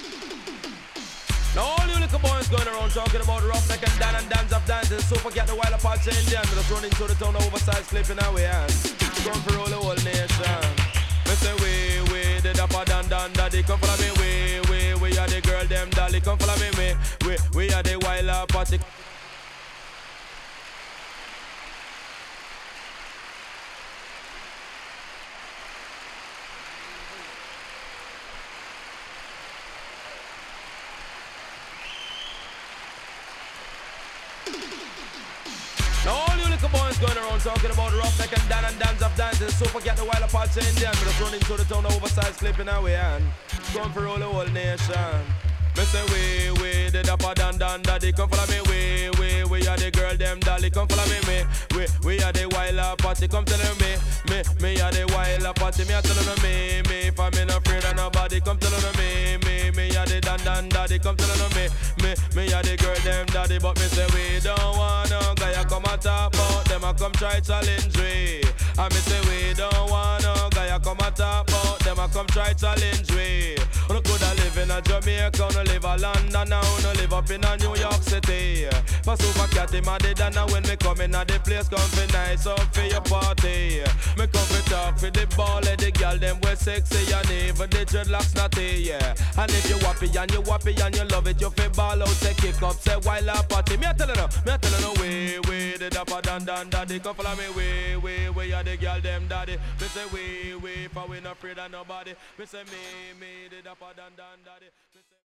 Now all you little boys going around talking about roughneck and Dan and dance of dances, super cat the wild apart Indian, just running through the town, oversized clipping away and going for all the whole nation. Me say we the dapper dan daddy, come follow me, we are the girl them dolly, come follow me, we are the wild apart. Now all you little boys going around talking about roughneck and Dan and dance of dances, super cat the wild apart Indian, just running through the town, oversized clipping away and going for all the whole nation. Me say we the dapper dan daddy, come follow me, we are the girl them dolly, come follow me, we are the wild party, come telling me are the wild party, me a telling me, if I'm in afraid of nobody, come telling me are the dan daddy, come telling me are the girl them daddy, but me say we don't want no guy a come and talk about them, a come try challenge we, and me say we don't want no guy a come and talk about them, a come try challenge we. You coulda live in a Jamaica, you live a London, now you live up in a New York City. For super cat him a dead and when me come in a the place come fi nice up for your party. Me come fi talk for the ball and the girl them we sexy and even the dreadlocks natty, yeah. And if you happy and you love it, you fi ball out, say kick up, say wild a party. Me a tellin' you, we the dapper dan daddy, come follow me, we are the girl them daddy. Me say we, for we not afraid of nobody. Me say me the dapper dan daddy.